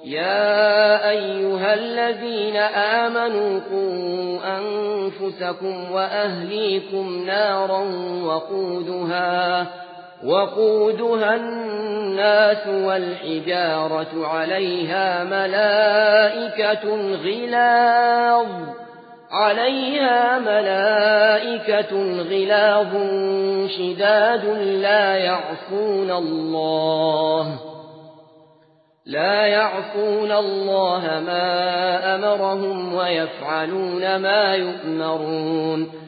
يا أيها الذين آمنوا قوا أنفسكم وأهليكم نارا وقودها الناس والحجارة عليها ملائكة غلاظ شداد لا يعصون الله ما أمرهم ويفعلون ما يؤمرون